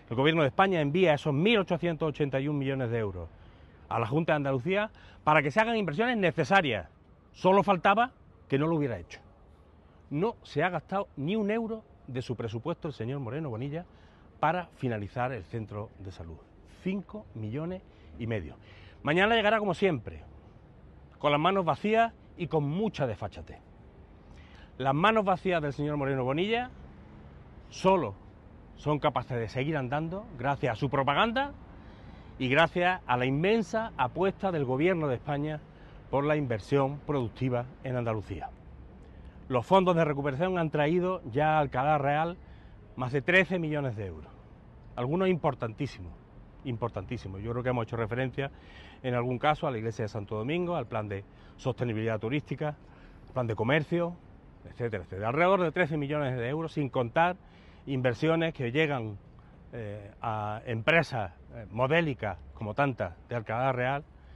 El Gobierno de España envía esos 1.881 millones de euros a la Junta de Andalucía para que se hagan inversiones necesarias. Solo faltaba que no lo hubiera hecho. No se ha gastado ni un euro de su presupuesto el señor Moreno Bonilla para finalizar el centro de salud. 5,5 millones. Mañana llegará como siempre, con las manos vacías y con mucha desfachatez. Las manos vacías del señor Moreno Bonilla solo son capaces de seguir andando gracias a su propaganda y gracias a la inmensa apuesta del Gobierno de España por la inversión productiva en Andalucía. Los fondos de recuperación han traído ya a Alcalá Real más de 13 millones de euros, algunos importantísimos. Yo creo que hemos hecho referencia en algún caso a la iglesia de Santo Domingo, al plan de sostenibilidad turística, al plan de comercio, etcétera, etcétera. Alrededor de 13 millones de euros, sin contar inversiones que llegan a empresas modélicas como tantas de Alcalá Real